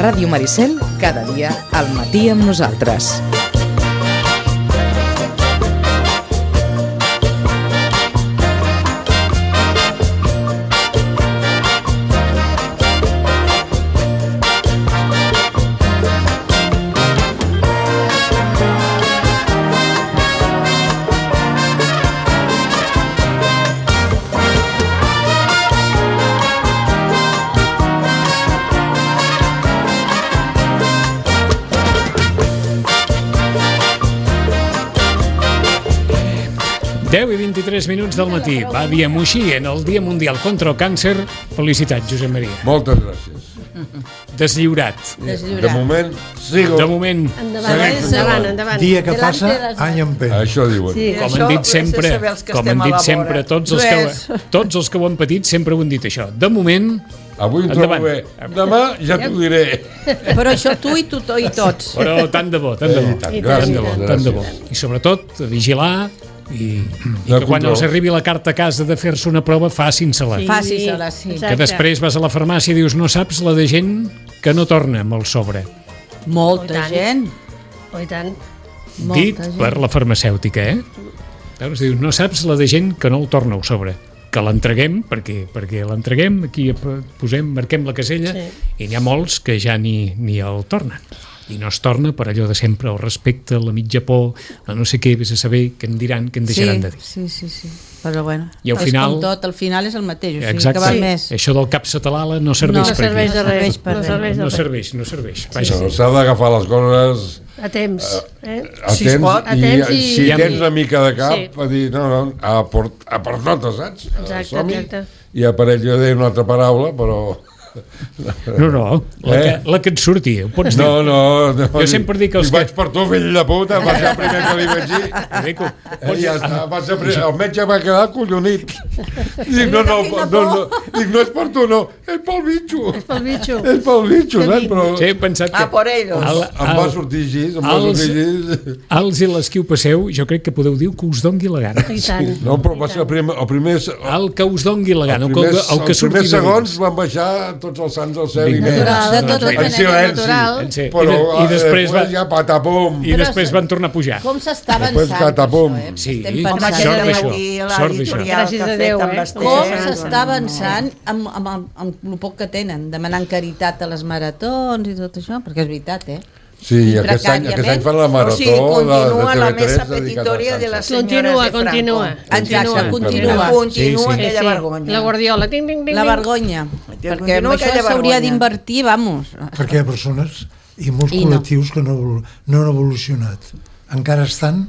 Ràdio Maricel, cada dia al matí amb nosaltres. I 23 minuts del matí. Va dir Moixí en el Dia Mundial contra el Càncer. Felicitats, Josep Maria. Moltes gràcies. Deslliurat. De moment, sigo. De moment. Endavant. Dia que passa, any empeny. Això diuen. Sí. Com han dit sempre, tots els que ho han patit sempre ho han dit això. De moment, avui em trobo bé. Demà ja t'ho diré. Però això tu i tots. però tant de bo, tant de bo. Tant de bo. I sobretot, vigilar i que quan els arribi la carta a casa de fer-se una prova, facin-se-la. Facin-se-la, sí. Que després vas a la farmàcia i dius, no saps la de gent que no torna amb el sobre. Molta gent. Oh, i tant. Dit per la farmacèutica, Llavors dius, no saps la de gent que no el torna al sobre. Que l'entreguem, perquè l'entreguem, aquí posem, marquem la casella, i n'hi ha molts que ja ni el tornen. I no es torna per allò de sempre, el respecte, la mitja por, la no sé què, vés a saber què en diran, què en deixaran de dir. Sí. Però bueno, i al final, com tot, al final és el mateix, o sigui exacte, que val més. Això del cap satalala no serveix per serveix res. de res. No serveix. Vaja. S'ha d'agafar les coses a temps. A temps i si tens una mica de cap, a dir, no, a per notes, saps? Exacte. I a per ell jo deia una altra paraula, però... No, la que et surti, ho pots dir. No. Jo sempre dic els que... Vaig per tu, fill de puta, va ser el primer que li vaig dir. Ja està, el metge va quedar collonit. Dic, no, és per tu, no, és pel bitxo. És pel bitxo, saps? Però... Sí, he pensat que... por ellos. Em va sortir així, Els i les que ho passeu, jo crec que podeu dir que us dongui la gana. No, però va ser el primer... El que us dongui la gana, el que surti. Els primers segons van baixar tots els sants al cel en silenci, però després ja patapum, i després van tornar a pujar. Com s'està avançant això, sí, sort d'això. Gràcies a Déu, com s'està avançant amb el poc que tenen, demanant caritat a les maratons i tot això, perquè és veritat, Sí, aquest any fan la marató de continua la mesa TV3 petitòria de les senyores de Franco. Exacte, continua aquella vergonya. La guardiola, la vergonya, perquè amb això s'hauria d'invertir, vamos. Perquè hi ha persones i molts col·lectius que no han evolucionat. Encara estan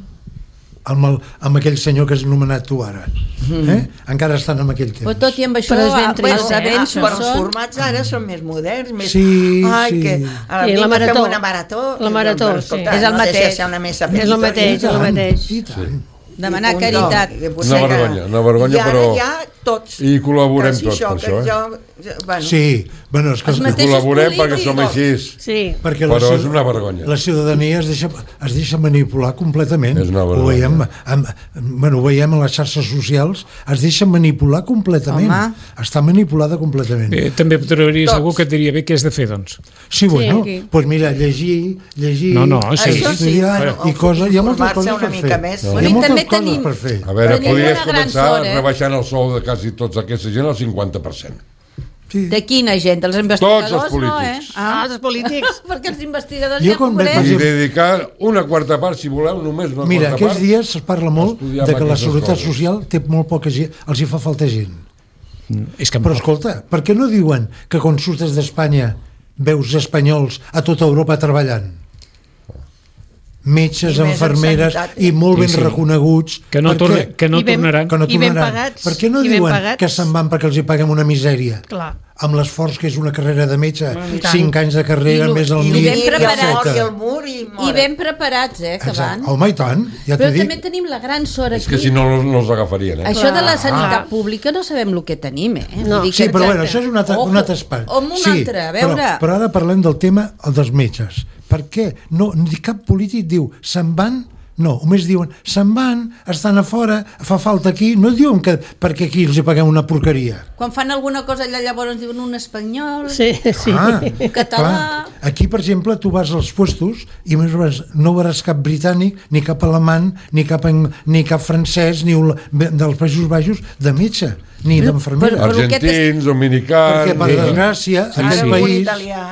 amb aquell senyor que has nomenat tu ara. Encara estan amb aquell temps. Però tot i amb això, els avenços però els formats ara són més moderns, més... Sí. La marató. Una marató. La marató, sí. És el mateix. És el mateix. I tant. Demanar caritat. Una vergonya, però... I ara ja tots. I col·laborem tots per això, Sí, bueno, és que col·laborem perquè som així. Sí. Però és una vergonya. La ciutadania es deixa manipular completament. És una vergonya. Ho veiem a les xarxes socials, es deixa manipular completament. Està manipulada completament. També trobaries algú que et diria bé què has de fer, doncs. Sí, bueno, doncs mira, llegir, estudiar i coses, hi ha moltes coses per fer. Hi ha moltes coses per fer. A veure, podries començar rebaixant el sou de quasi tots aquesta gent al 50%. De quina gent? Dels investigadors? Tots els polítics. Els polítics. Perquè els investigadors ja cobrem. I dedicar una quarta part, si voleu, només una quarta part. Mira, aquests dies es parla molt de que la seguretat social té molt poca gent, els hi fa falta gent. Però escolta, per què no diuen que quan surtes d'Espanya veus espanyols a tota Europa treballant? Metges, infermeres i molt ben reconeguts que no tornaran. I ben pagats. Per què no diuen que se'n van perquè els hi paguem una misèria? Clar. Amb l'esforç que és una carrera de metge, 5 anys de carrera, més el MIR, i ben preparats, que van. Home, i tant, ja t'ho dic. Però també tenim la gran sort aquí. És que si no els agafarien. Això de la sanitat pública no sabem el que tenim, Sí, però bueno, això és un altre espai. a veure... Però ara parlem del tema dels metges. Per què? No, cap polític diu, se'n van No, només diuen, se'n van, estan a fora, fa falta aquí, no diuen que perquè aquí els hi paguem una porqueria. Quan fan alguna cosa allà llavors diuen un espanyol, un català... Aquí, per exemple, tu vas als puestos i no veuràs cap britànic, ni cap alemany, ni cap francès, ni dels Països Baixos, de metge, ni d'infermera. Argentins, dominicans... Perquè, per desgràcia, aquell país...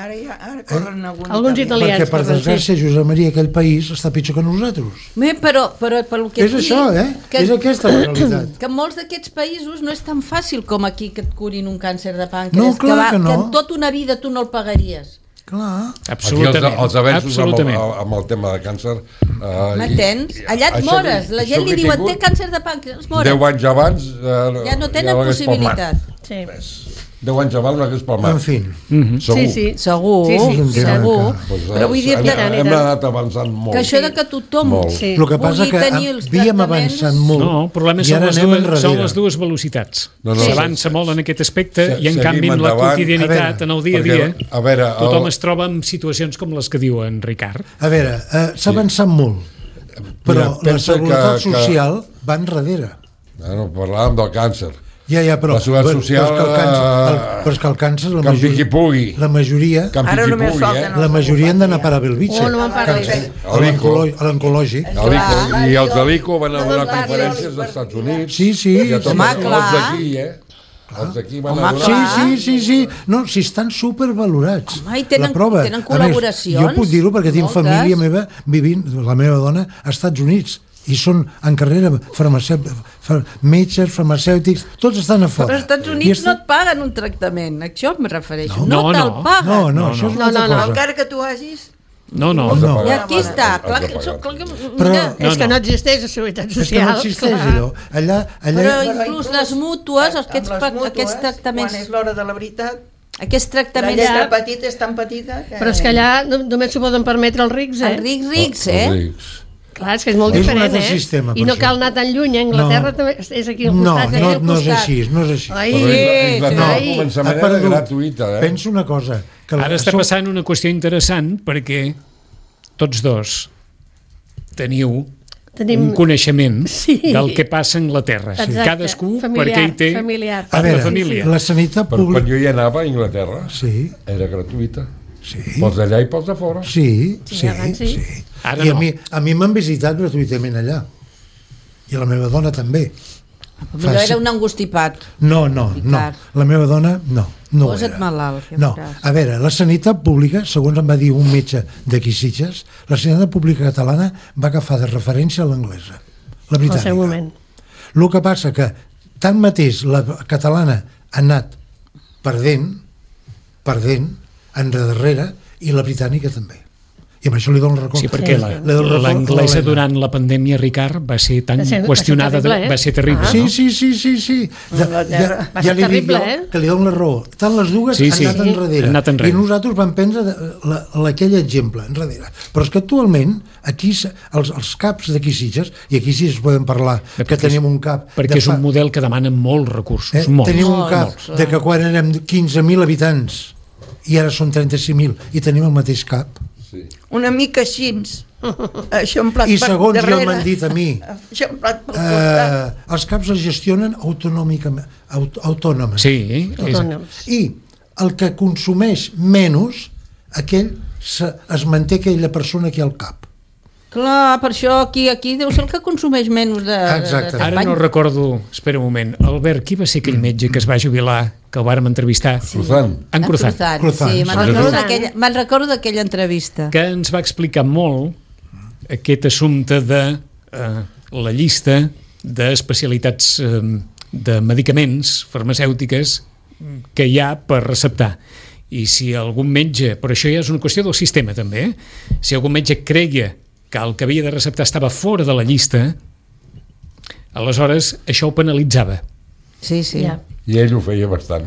Alguns italians. Perquè, per desgràcia, Josep Maria, aquell país està pitjor que nosaltres. Però pel que és això, és aquesta la realitat. Que molts d'aquests països no és tan fàcil com aquí que et curin un càncer de pàncreas, no, clar que en tota una vida tu no el pagaries. Clar. Absolutament. Aquí els avenços amb el tema de càncer... M'entens? Allà et mores, la gent li diuen té càncer de pàncreas, es moren. 10 anys abans... Ja no tenen possibilitat. Sí. 10 anys abans no hagués palmat. En fi. Segur. Però vull dir que hem anat avançant molt. Que això de que tothom el que passa que havíem avançat molt. No, el problema són les dues velocitats. S'avança molt en aquest aspecte i en canvi en la quotidianitat, en el dia a dia, tothom es troba en situacions com les que diu en Ricard. A veure, s'ha avançat molt, però la seguretat social va enrere. Parlàvem del càncer. Ja, però, la seguretat social però és que el càncer la majoria han d'anar a parar a Belvitge a l'oncològic i els de l'ICO van a donar conferències dels Estats Units i els d'aquí els d'aquí van a donar sí, no, si estan supervalorats tenen col·laboracions jo puc dir-ho perquè tinc família meva vivint, la meva dona, als Estats Units i són en carrera metges, farmacèutics, tots estan a fora. Però als Estats Units no et paguen un tractament, a això em refereixo. No te'l paguen. No, això és una altra cosa. Encara que tu hagis... No. I aquí està. És que no existeix la seguretat social. És que no existeix allò. Però inclús les mútues, aquests tractaments... Quan és l'hora de la veritat... Aquests tractaments... La lletra petita és tan petita que... Però és que allà només s'ho poden permetre els rics, Els rics, Clar, és que és molt diferent, sistema, I no cal anar tan lluny, a Anglaterra també és aquí al costat. No és així, no és així. Al començament era gratuïta. Penso una cosa. Ara està passant una qüestió interessant perquè tots dos tenim un coneixement del que passa a Anglaterra. Cadascú perquè hi té la família. La sanitat pública... Quan jo hi anava a Anglaterra era gratuïta. Pels d'allà i pels de fora. Sí. I a mi m'han visitat gratuïtament allà. I la meva dona també. Però era un angustipat. No. La meva dona no. Posa't malalt. No. A veure, la sanitat pública, segons em va dir un metge d'aquí Sitges, la sanitat pública catalana va agafar de referència a l'anglesa, la britànica. Al seu moment. El que passa que tanmateix la catalana ha anat perdent endarrere i la britànica també. I amb això li dono record. Sí, perquè l'anglesa durant la pandèmia, Ricard, va ser tan qüestionada, va ser terrible. Sí. Ja li dic jo que li dono la raó. Tant les dues han anat enrere. I nosaltres vam prendre aquell exemple enrere. Però és que actualment aquí els caps d'aquí Sitges, i aquí sí es poden parlar que tenim un cap... Perquè és un model que demana molts recursos. Tenim un cap de que quan érem 15.000 habitants i ara són 36.000 i tenim el mateix cap. Una mica així. I segons jo m'han dit a mi, els caps es gestionen autònomament. Sí. I el que consumeix menys, aquell es manté aquella persona aquí al cap. Clar, per això aquí deu ser el que consumeix menys de... Exacte. Ara no recordo, espera un moment, Albert, qui va ser aquell metge que es va jubilar, que el vàrem entrevistar? En Cruzat. Sí, me'n recordo d'aquella entrevista. Que ens va explicar molt aquest assumpte de la llista d'especialitats de medicaments farmacèutiques que hi ha per receptar. I si algun metge, però això ja és una qüestió del sistema també, si algun metge creia que el que havia de receptar estava fora de la llista, aleshores això ho penalitzava. Sí. I ell ho feia bastant.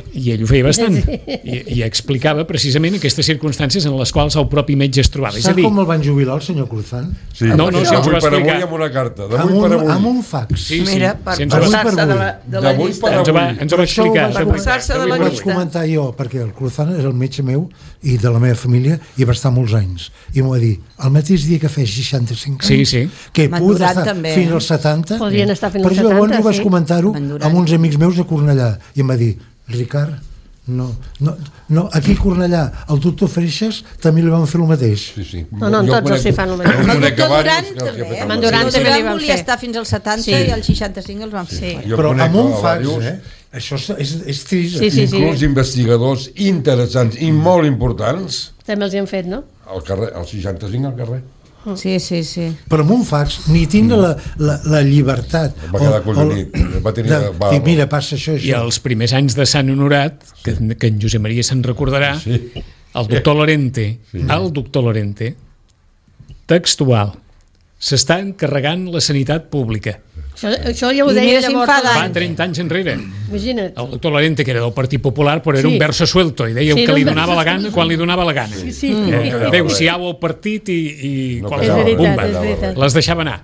I explicava precisament aquestes circumstàncies en les quals el propi metge es trobava. Sap com el van jubilar, el senyor Cruzan? Sí, no, si ens ho va explicar. Amb una carta, d'avui per avui. Amb un fax. Mira, per passar-se de la llista. Ens ho va explicar. Per passar-se de la llista. Ho vaig comentar jo, perquè el Cruzan és el metge meu i de la meva família, i va estar molts anys. I m'ho va dir, el mateix dia que fes 65 anys, que pugui estar fins als 70, podrien estar fins als 70, però jo llavors vaig comentar-ho amb uns amics meus de Cornellà, i em va dir, Ricard, no, aquí a Cornellà el doctor Freixas també li van fer el mateix. No, tots els hi fan el mateix. El doctor Duran també. El Duran també li van fer. Volia estar fins als 70 i als 65 els van fer. Però amb un fax, això és trist. Inclús investigadors interessants i molt importants també els hi han fet, no? Al carrer, al 65 al carrer. Sí. Però amb un fax ni tinc la llibertat. Va quedar collonit. Mira, passa això. I els primers anys de Sant Honorat, que en Josep Maria se'n recordarà, el doctor Lorente, textual, s'està encarregant la sanitat pública. Això ja ho deia llavors. Fa 30 anys enrere. Imagina't. El doctor Lorente, que era del Partit Popular, però era un verso suelto, i deia que li donava la gana quan li donava la gana. Adéu-siau al partit i bomba. Les deixava anar.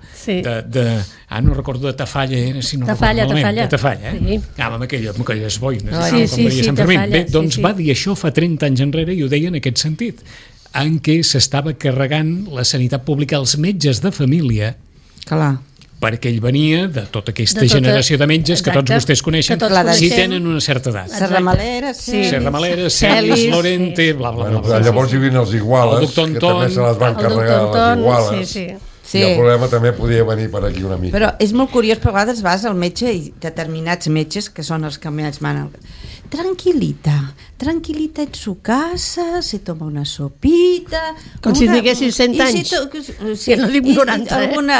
No recordo de Tafalla, Tafalla. Amb aquelles boines. Bé, doncs va dir això fa 30 anys enrere i ho deia en aquest sentit, en què s'estava carregant la sanitat pública als metges de família. Clar. Perquè ell venia de tota aquesta generació de metges que tots vostès coneixen, si tenen una certa edat. Serramalera, Celis, Lorente, bla, bla, bla. Llavors hi havien els Iguales, que també se les van carregar, les Iguales. I el problema també podia venir per aquí una mica. Però és molt curiós, però a vegades vas al metge i determinats metges, que són els que més manen, tranquil·lita en su casa, se toma una sopita... Com si diguessis 100 anys. Si no dic 90,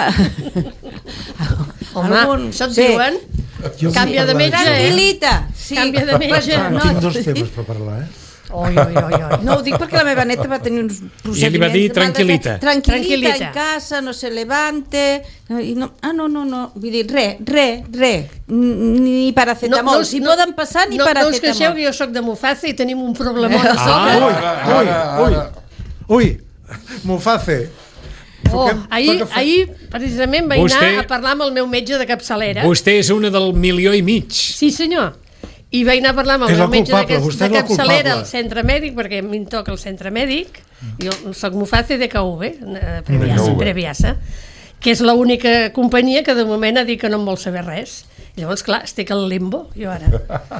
Home, això et diuen? Canvia de metge, tranquil·lita. Canvia de metge. Tinc 2 temes per parlar, No ho dic perquè la meva neta va tenir uns procediments... I ell li va dir tranquil·lita. Tranquil·lita en casa, no se levante... No. Vull dir, res. Ni paracetamol. Si poden passar, ni paracetamol. No us queixeu que jo soc de Muface i tenim un problemó de sobre. Ui, Muface. Ahir precisament vaig anar a parlar amb el meu metge de capçalera. Vostè és una del 1,5 milions. Sí, senyor. I vaig anar a parlar amb el meu metge de capçalera al centre mèdic, perquè a mi em toca el centre mèdic. Jo soc Muface de KV, Previasa, que és l'única companyia que de moment ha dit que no em vol saber res. Llavors, clar, estic al limbo, jo ara.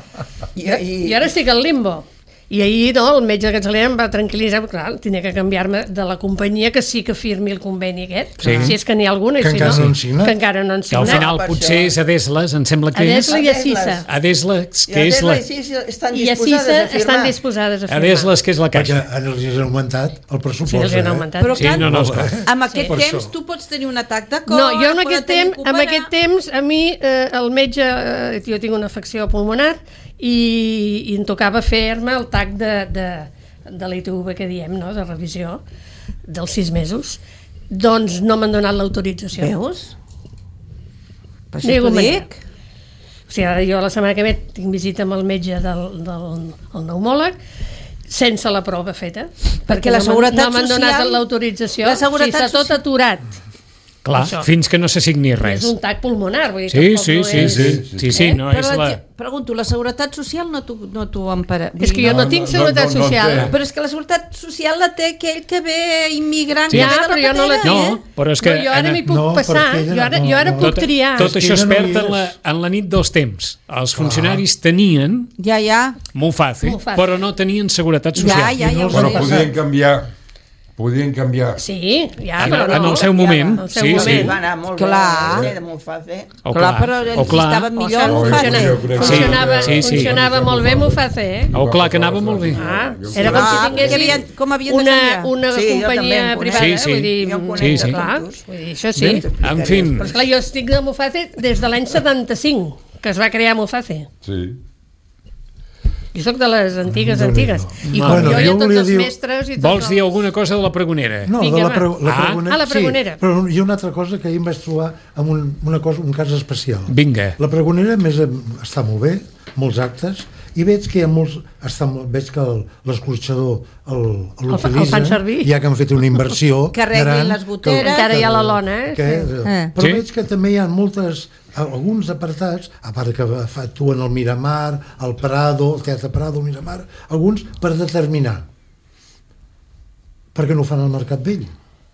I ara estic al limbo. I ahir el metge de capçalera em va tranquil·litzar, clar, tenia que canviar-me de la companyia que sí que firmi el conveni aquest, si és que n'hi ha alguna, que encara no han signat. Que al final potser és Adeslas, em sembla que és. Adesla i Acisa. Adeslas, que és la... I Acisa estan disposades a firmar. Adeslas, que és la caixa. Perquè els han augmentat el pressupost. Sí, els han augmentat. Però clar, amb aquest temps tu pots tenir un atac de cor... No, jo en aquest temps, a mi, el metge, jo tinc una afecció pulmonar, i em tocava fer-me el TAC de l'ITV que diem, no? De revisió dels 6 mesos. Doncs no m'han donat l'autorització. Veus? Per això t'ho dic. O sigui, jo la setmana que ve tinc visita amb el metge del pneumòleg sense la prova feta, perquè la seguretat social no m'han donat l'autorització. La seguretat està tot aturat. Clar, fins que no s'assigni res. És un TAC pulmonar, vull dir, sí, no és la... Pregunto, la seguretat social no t'ho empara... És que jo no tinc seguretat social. Però és que la seguretat social la té aquell que ve immigrant, que ve de la però jo no la tinc. Però és que... Jo ara m'hi puc passar, jo ara puc triar. Tot això es perd en la nit dels temps. Els funcionaris tenien Muface, però no tenien seguretat social. Però podien canviar. Sí, però no. En el seu moment. Sí. Va anar molt bé de Muface. Clar, però estava millor Muface. Funcionava molt bé Muface, clar, que anava molt bé. Era com si tinguessin una companyia privada, vull dir, clar, això sí. En fi. Però esclar, jo estic de Muface des de l'any 75, que es va crear Muface. Sí. Jo soc de les antigues. I com Bueno, jo i jo tots volia els dir- mestres... I tots Vols dir alguna cosa de la pregonera? No, Vinga, de la va. pregonera. la pregonera. Sí, però hi ha una altra cosa que ahir em vaig trobar amb un cas especial. Vinga. La pregonera està molt bé, molts actes, i veig que hi ha molts... veig que l'escorxador el fan l'utilitza, servir. ja que han fet una inversió Que arreglin gran, les goteres. Encara hi ha la lona, Però Sí. veig que també hi ha alguns apartats, a part que actuen al Miramar, al Prado, el Teatre Prado, el Miramar, alguns per determinar. Per què no ho fan al Mercat Vell?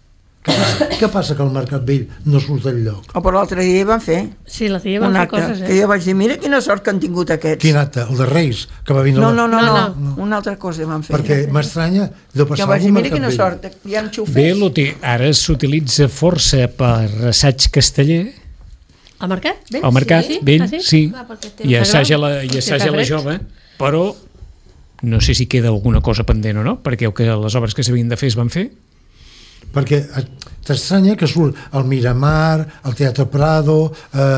Què passa que al Mercat Vell no surt enlloc? O per l'altre dia van fer Sí, l'altre dia van un fer acte, coses, que jo vaig dir, mira quina sort que han tingut aquests. Quin acte? El de Reis, que va vindre... No, una altra cosa van fer. Perquè m'estranya de Jo passar vaig dir, algun mira Mercat quina Vell. sort, hi ha xufers. Bé, ara s'utilitza força per assaig casteller. Al mercat? Vell? Al Mercat Sí? Vell, Ah, sí? sí. I assaja la fred. jove, però no sé si queda alguna cosa pendent o no, perquè les obres que s'havien de fer es van fer. Perquè t'estranya que surt el Miramar, el Teatre Prado,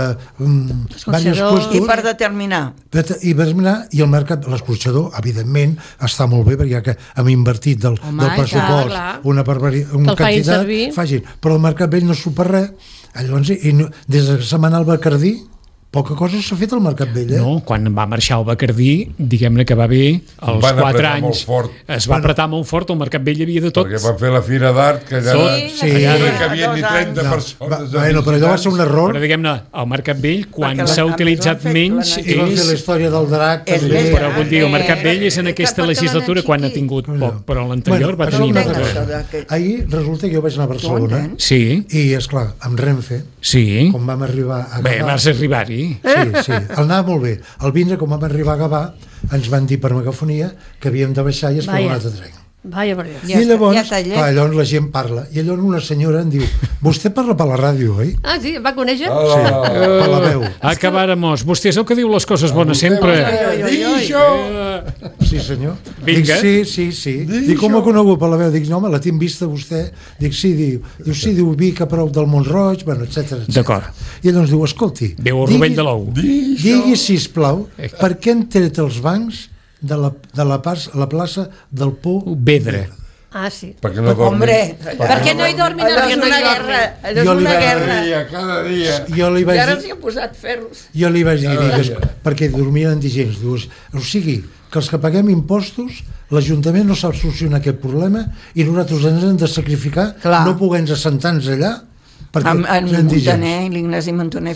diversos I per determinar. I el mercat, l'escorxador, evidentment, està molt bé, perquè ja que hem invertit del pressupost clar. una Que el facin servir. facin. Però el Mercat Vell no s'ho per res. Llavors, des que se m'ha anat al Bacardí, poca cosa s'ha fet al Mercat Vell, No, quan va marxar el Bacardí, diguem-ne que va bé, als Van 4 apretar anys molt fort. es va apretar molt fort, al Mercat Vell hi havia de tot. Perquè van fer la Fira d'Art, que allà Sí. allà no hi cabien ni 30 persones. Bueno, però allò va ser un error. Però diguem-ne, al Mercat Vell, quan Perquè s'ha a més utilitzat van fer menys I van fer la és... història del drac, És també. més Però vull dir, el Mercat Vell és en aquesta perquè legislatura l'han quan ha xiquit. tingut poc, però l'anterior va Bueno, tenir això molta ho cosa. entenc. Ahir resulta que jo vaig anar a Barcelona entens? Sí, i, esclar, amb Renfe, sí. quan vam arribar a Bé, Gavà... vas arribar-hi. Sí, anava molt bé. Al vindre, com vam arribar a Gavà, ens van dir per megafonia que havíem de baixar i es quedava un altre tren. Vaya, per Dios. I llavors, ja està llest. clar, llavors la gent parla, i llavors una senyora em diu, vostè parla per la ràdio, oi? Ah, sí, va conèixer? Per la veu. Acabáramos. Vostè és el que diu les coses bones sempre. Digui això! Sí, senyor. Vinga. Dic, sí. Dic, com ho conegut per la veu? Dic, no, home, la tinc vista vostè. Dic, sí, diu Vic a prop del Montroig, bueno, etcètera. D'acord. I llavors diu, escolti, Veu el rovell de l'ou. digui, sisplau, per què han tret els bancs de la plaça del Pou Vedre. Ah, sí. Perquè no dormi. Hombre, Perquè no hi dormin allò és els una nois. guerra. Allò és Jo li una vaig guerra. Cada dia. Jo li I vaig ara dir, els hi han posat ferros. Jo li vaig dir, perquè dormien indigents. Dius, o sigui, que els que paguem impostos, l'Ajuntament no sap solucionar aquest problema i nosaltres ens hem de sacrificar, Clar. no poguem assentar-nos allà, perquè En són indigents. Montaner, l'Ignasi Montaner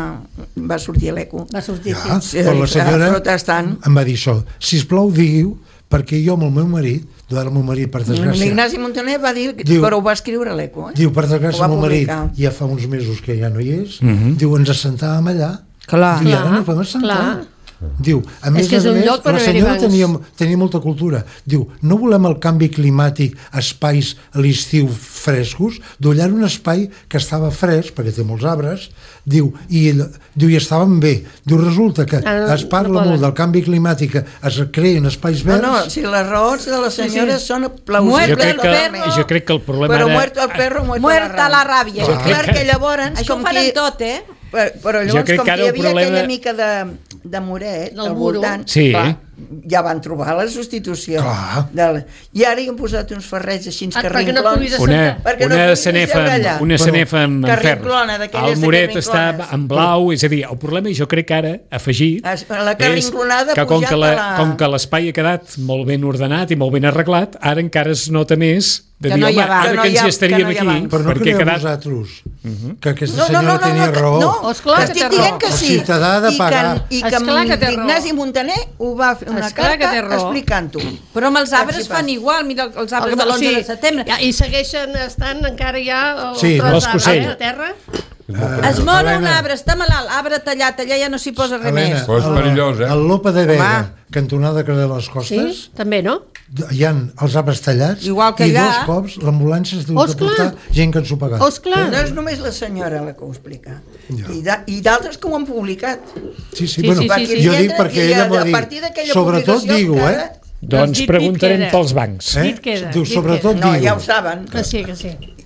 va sortir a l'eco. Va sortir, Ja, sí. però la senyora protestant. em va dir això, sisplau diguiu, perquè jo amb el meu marit, el meu marit per desgràcia, L'Ignasi Montaner va dir, Diu- però ho va escriure a l'eco. diu per Ho desgràcia va el meu marit publicar. ja fa uns mesos que ja no hi és, diu ens assentàvem allà, Clar. diu, i ara Clar, no podem assentar. clar. Diu, a més que és un lloc per la haver-hi senyora bancs. tenia molta cultura. Diu, no volem el canvi climàtic, espais a l'estiu frescos. Diu, allà era un espai que estava fresc, perquè té molts arbres, diu, i estaven bé. Diu, resulta que es parla poden. molt del canvi climàtic, que es creen espais verds. No, si les raons de la senyora són Jo plausibles. crec que el problema Però ara... muerto el perro, Muerta la ràbia. Jo crec Perquè llavors, Això ho fan en tot, Però Jo llavors, crec com que que ara hi el havia problema- aquella mica de moret Del al muro. voltant, Sí. clar, ja van trobar la substitució. Clar. I ara hi han posat uns ferrets així que perquè no puguis rinclons. assentar. Perquè no una puguis sanefa seure allà. una sanefa amb que ferro. rinclona, d'aquelles El muret que està rinclones. en blau, és a dir, el problema, jo crec que ara, afegit, La que és rinclonada que com pujat que, a la- com que l'espai ha quedat molt ben ordenat i molt ben arreglat, ara encara es nota més de Que dir, no hi home, ha banc. ara Que no que hi ens ha- hi estaríem que no hi ha aquí, banc. Però no perquè ha creieu quedat... vosaltres que aquesta senyora tenia raó. No, Esclar que estic té dient raó. que El sí. ciutadà ha de pagar. I que Esclar que té raó. l'Ignasi Montaner ho va fer una Esclar que té carta raó. explicant-ho. Però amb els arbres Sí, fan igual, mira els arbres de l'11 de setembre. I segueixen estant encara ja el Sí, tros l'escocell. d'arbre a terra. Es mor un Helena. arbre, està malalt, arbre tallat, allà ja no s'hi posa res Helena, més. Però és perillós, el Lopa de Vega, Home. cantonada Carrer de les Sí, Costes, també, no? hi ha els arbres tallats Igual que i allà. dos cops l'ambulància es diu de Osclar. portar gent que ens ho pagat. Osclar. No és només la senyora la que ho explica. I d'altres que ho han publicat. Sí, Sí, bueno, sí, sí, sí. jo dic perquè ella m'ho ha a partir dit. d'aquella Sobretot publicació digo, encara- Doncs dit preguntarem queda. pels bancs. Dit queda, Diu, dit sobretot No, digo. ja ho saben. Que sí, que sí.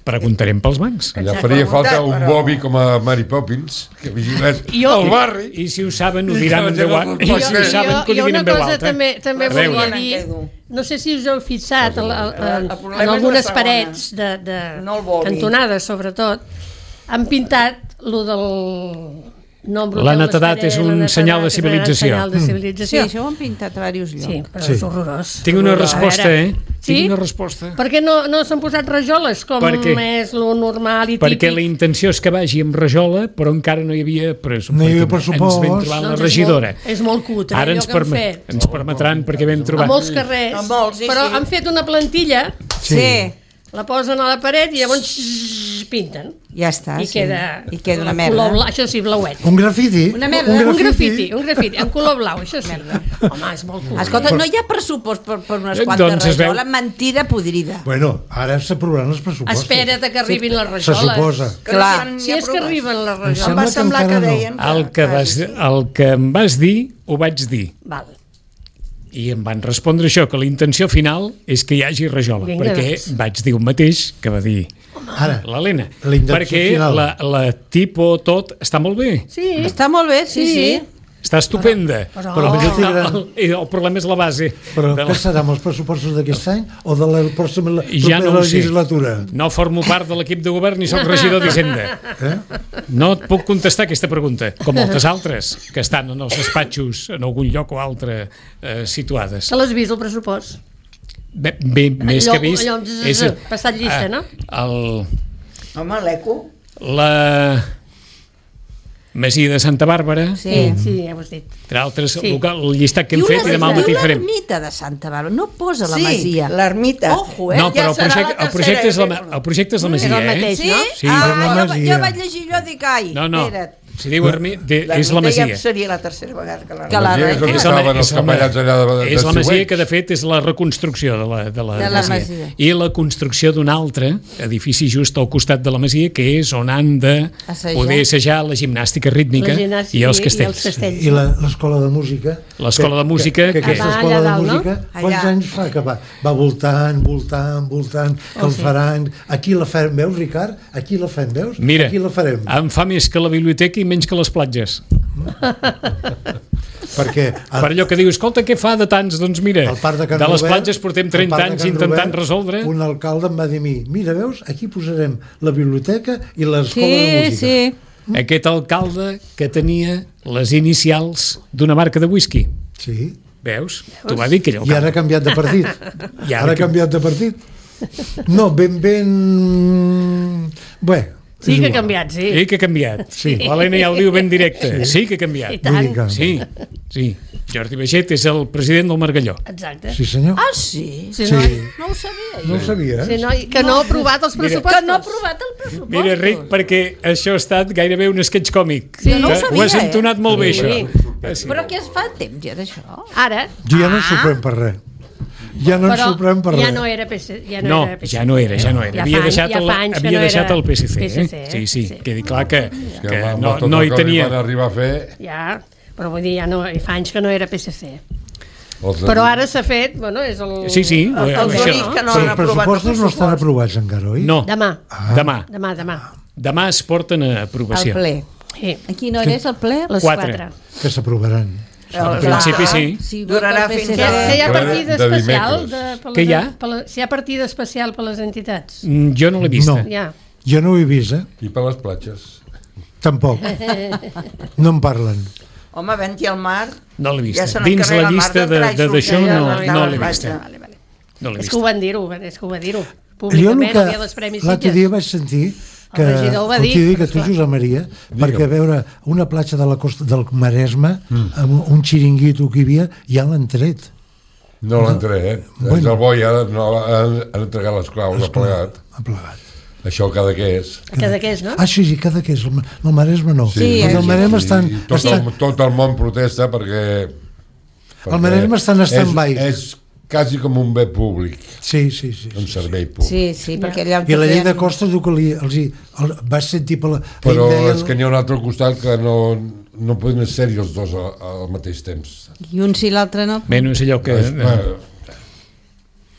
preguntarem pels bancs. Allà faria falta un Bobby com a Mary Poppins, que vigilés el barri. I si ho saben, ho diran en 10 anys. I si ho saben, que ho diguin en veu alta. També volia dir, no sé si us heu fixat en algunes parets de cantonades, sobretot, han pintat lo del... La netedat és un senyal de civilització. Sí, això ho han pintat a diversos llocs. Sí, però és horrorós. Tinc una resposta, Tinc una resposta. Per què no s'han posat rajoles, com és lo normal i típic? Perquè la intenció és que vagi amb rajola, però encara no hi havia pressupost. No hi havia pressupost. Ens vam trobar la regidora. És molt cutre, ara allò que han fet. Ens permetran, perquè vam trobar... A molts carrers, però han fet una plantilla, la posen a la paret i llavors pinten. Ja està, I queda una merda. Això sí, blauet. Un grafiti. Una merda. Un grafiti, en color blau, això sí. Home, és molt cool. Escolta, no hi ha pressupost per unes quantes rajoles, mentida podrida. Bueno, ara s'aprovaran els pressupostos. Espera't que arribin les rajoles. Se suposa. Clar, si és que arriben les rajoles. Em va semblar que deien... El que em vas dir, ho vaig dir. Val. I em van respondre això, que la intenció final és que hi hagi rajola, perquè vaig dir el mateix que va dir l'Helena, perquè la tipo tot està molt bé. Sí, està molt bé, sí. Està estupenda, però el problema és la base. Però què serà, amb els pressupostos d'aquest any o de la pròxima legislatura? No formo part de l'equip de govern ni soc regidor d'Hisenda. No et puc contestar aquesta pregunta, com moltes altres que estan en els despatxos en algun lloc o altre situades. Se l'has vist, el pressupost? Bé, més que vist... Allò, passat llista, no? Home, l'eco. La Masia de Santa Bàrbara. Sí, ja ho has dit. Entre altres, el llistat que hem fet i demà al matí farem. Diu l'ermita de Santa Bàrbara, no posa la Masia. Sí, l'ermita. Ojo, No, però el projecte és la Masia, És el mateix, no? Sí. Jo vaig llegir allò i dic, ai, espera't. Si diu és la Masia. Seria la tercera vegada que la Masia és on estaven els capellans allà de És la Masia que de fet és la reconstrucció de la Masia. I la construcció d'un altre edifici just al costat de la Masia, que és on han de poder assajar la gimnàstica rítmica i els castells. I l'escola de música. L'escola de música. Que aquesta escola de música, quants anys fa que va voltant, que el faran. Aquí la farem, veus, Ricard? Aquí la fem, veus? Mira, aquí la farem. Em fa més que la biblioteca i menys que les platges. Per allò que diu, escolta, què fa de tants? Doncs mira, de les platges portem 30 anys intentant resoldre. Un alcalde em va dir a mi, mira, veus, aquí posarem la biblioteca i l'escola de música. Sí. Aquest alcalde que tenia les inicials d'una marca de whisky. Sí. Veus? T'ho va dir aquell alcalde. I ara ha canviat de partit. No, ben... Bé, sí que ha canviat, sí. Sí que ha canviat. L'Helena ja ho diu ben directe. Sí que ha canviat. I tant. Sí. Jordi Baixet és el president del Margalló. Exacte. Sí, senyor. Ah, sí? No ho sabia. No ho sabia, Sí, que no ha aprovat els pressupostos. Mira, Ric, perquè això ha estat gairebé un sketch còmic. Sí. No ho sabia, ho has entonat molt bé, això. Però què es fa temps ja d'això? Ara. Jo ja no ens sorprèn per res. Ja no ens sorprèn per res. Ja no era PC. No, ja no era. Havia deixat el PSC. Sí, quedi clar que no hi tenia... arribar a fer... Ja, però vull dir, fa anys que no era PSC. Però ara s'ha fet, bueno, és el... Sí. Els únics que no han aprovat els pressupostos no estan aprovats encara, oi? No. Demà. Demà es porten a aprovació. Al ple. Sí. A quina hora és el ple? Les 4. Que s'aprovaran. En principi sí. Durarà fins que hi ha partida especial que hi ha? Si hi ha partida especial per les entitats. Jo no l'he vista. Jo no ho he vist, I per les platges? Tampoc. No en parlen. Home, vent-hi al mar. No l'he vista. Dins la llista d'això no l'he vista. És que ho van dir-ho. Públicament, el dia dels Premis Sitges. L'altre dia vaig sentir que tu, Josep Maria, perquè veure una platja de la costa del Maresme amb un xiringuito que hi havia, ja l'han tret. No l'han tret, és el bo, ja han entregat les claus, ha plegat. Això cada què és. No? Ah, sí, cada què és. El Maresme no. El Maresme estan... Tot el món protesta perquè... El Maresme està en stand-by. És quasi com un bé públic. Sí. Un servei públic. Sí, perquè allà... I la llei de costes diu que vas sentir per la... Però és que n'hi ha un altre costat que no poden ser-hi els dos al mateix temps. I un sí, l'altre no. Menys allò que...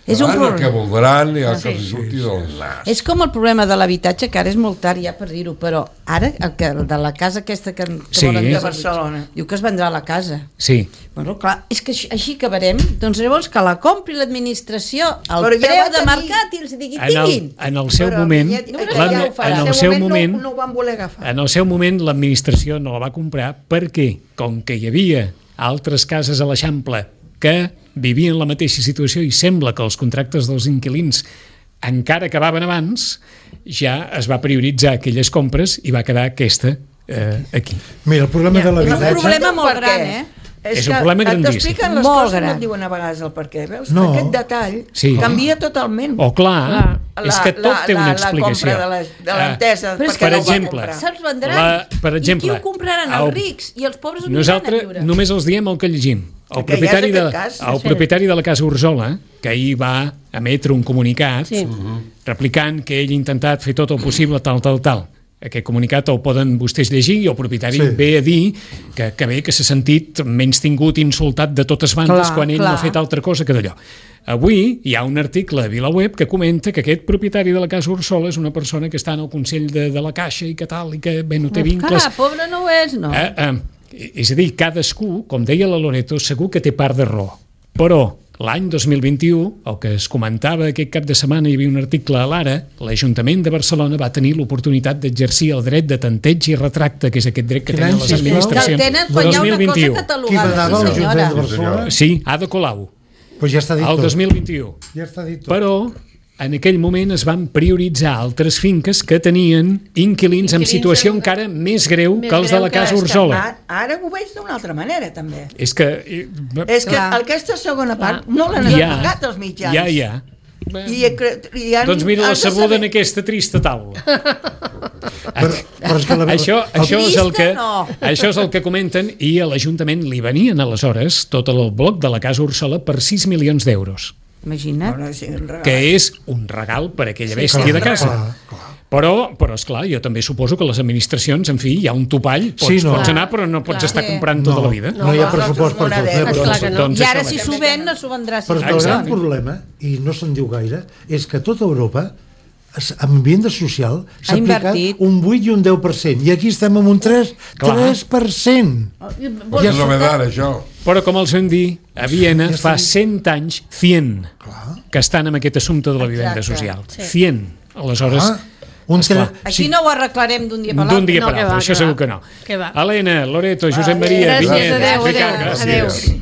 És un el que voldran i el que els surti del nas. És com el problema de l'habitatge, que ara és molt tard ja per dir-ho, però ara el de la casa aquesta que volen de Barcelona diu que es vendrà la casa. Sí. Bueno, clar, és que així acabarem, doncs llavors que la compri l'administració al preu de mercat i els digui tinguin. En el seu moment en el seu moment l'administració no la va comprar perquè com que hi havia altres cases a l'Eixample que vivien la mateixa situació i sembla que els contractes dels inquilins encara acabaven abans, ja es va prioritzar aquelles compres i va quedar aquesta aquí. Mira, el problema de l'habitatge... És un problema molt gran, És un problema grandíssim. T'expliquen les coses i no et diuen a vegades el per què. Veus? Aquest detall canvia totalment. Clar, és que tot té una explicació. La compra de l'entesa. Per exemple, se'ls vendran. I qui ho compraran? Els rics i els pobres ho aniran a viure. Nosaltres només els diem el que llegim. El propietari de la Casa Orsola, que ahir va emetre un comunicat replicant que ell ha intentat fer tot el possible tal. Aquest comunicat el poden vostès llegir i el propietari ve a dir que bé, que s'ha sentit menys tingut, insultat de totes bandes quan ell no ha fet altra cosa que d'allò. Avui hi ha un article a VilaWeb que comenta que aquest propietari de la Casa Orsola és una persona que està en el Consell de la Caixa i que tal, i que bé, no té vincles. Pobre no ho és, no. És a dir, cadascú, com deia la Loreto, segur que té part de raó. Però l'any 2021, el que es comentava aquest cap de setmana, hi havia un article a l'Ara, l'Ajuntament de Barcelona va tenir l'oportunitat d'exercir el dret de tanteig i retracte, que és aquest dret que tenen les administracions. Que tenen quan hi ha una cosa catalogada, sí senyora. Sí, Ada Colau. Pues ja està dit tot. El 2021. Ja està dit tot. Però en aquell moment es van prioritzar altres finques que tenien inquilins en situació encara més greu que els de la Casa Orsola. Ara ho veig d'una altra manera, també. És que aquesta segona part no l'han explicat els mitjans. Ja. Doncs mira la sabuda en aquesta trista taula. Això és el que comenten, i a l'Ajuntament li venien aleshores tot el bloc de la Casa Orsola per 6 milions d'euros. Imagina't. Que és un regal per aquella bèstia de casa. Però, esclar, jo també suposo que les administracions, en fi, hi ha un topall, pots anar però no pots estar comprant tota la vida. No hi ha pressupost per tot. I ara si s'ho ven, no s'ho vendrà. Però el gran problema, i no se'n diu gaire, és que tota Europa en vivenda social s'ha aplicat un 8 i un 10%, i aquí estem amb un 3%. És novedad, això. Però com els vam dir, a Viena fa 100 anys, 100, que estan en aquest assumpte de la vivenda social. 100. Aleshores, aquí no ho arreglarem d'un dia per l'altre. Això segur que no. Helena, Loreto, Josep Maria, Vinyet, Ricard, gràcies.